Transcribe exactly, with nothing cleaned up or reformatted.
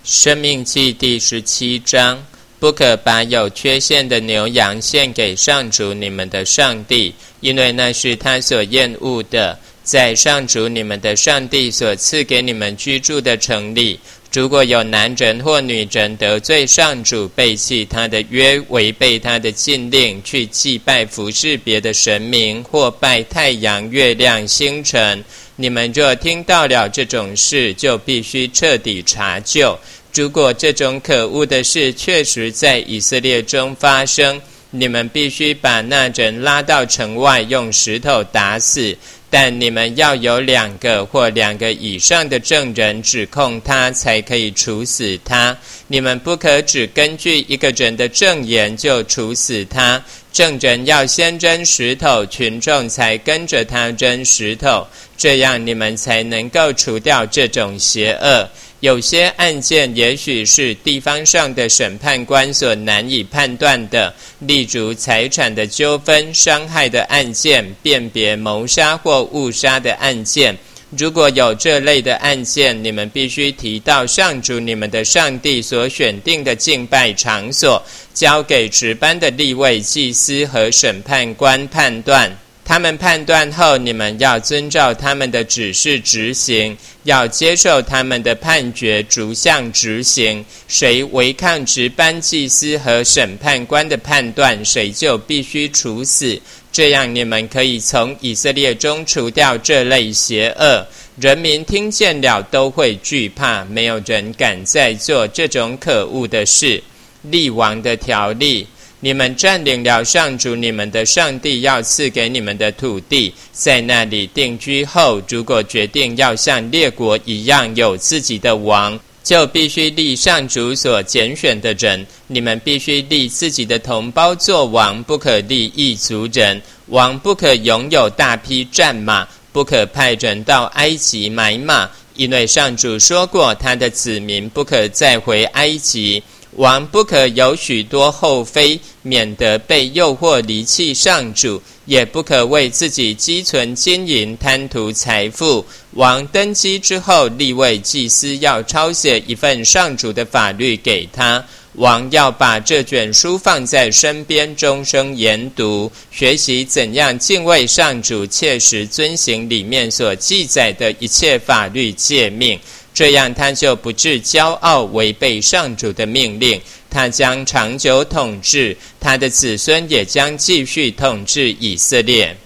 申命记第十七章，不可把有缺陷的牛羊献给上主你们的上帝，因为那是他所厌恶的。在上主你们的上帝所赐给你们居住的城里，如果有男人或女人得罪上主，背弃他的约，违背他的禁令，去祭拜服侍别的神明，或拜太阳、月亮、星辰，你们若听到了这种事，就必须彻底查究。如果这种可恶的事确实在以色列中发生，你们必须把那人拉到城外，用石头打死。但你们要有两个或两个以上的证人指控他，才可以处死他。你们不可只根据一个人的证言就处死他，证人要先扔石头，群众才跟着他扔石头，这样你们才能够除掉这种邪恶。有些案件也许是地方上的审判官所难以判断的，例如财产的纠纷、伤害的案件、辨别谋杀或误杀的案件。如果有这类的案件，你们必须提到上主你们的上帝所选定的敬拜场所，交给值班的利未祭司和审判官判断。他们判断后，你们要遵照他们的指示执行，要接受他们的判决，逐项执行。谁违抗值班祭司和审判官的判断，谁就必须处死。这样你们可以从以色列中除掉这类邪恶。人民听见了都会惧怕，没有人敢再做这种可恶的事。立王的条例，你们占领了上主你们的上帝要赐给你们的土地，在那里定居后，如果决定要像列国一样有自己的王，就必须立上主所拣选的人。你们必须立自己的同胞做王，不可立异族人。王不可拥有大批战马，不可派人到埃及买马，因为上主说过，他的子民不可再回埃及。王不可有许多后妃，免得被诱惑离弃上主，也不可为自己积存金银，贪图财富。王登基之后，利未祭司要抄写一份上主的法律给他，王要把这卷书放在身边，终生研读，学习怎样敬畏上主，切实遵行里面所记载的一切法律诫命。这样他就不致骄傲，违背上主的命令。他将长久统治，他的子孙也将继续统治以色列。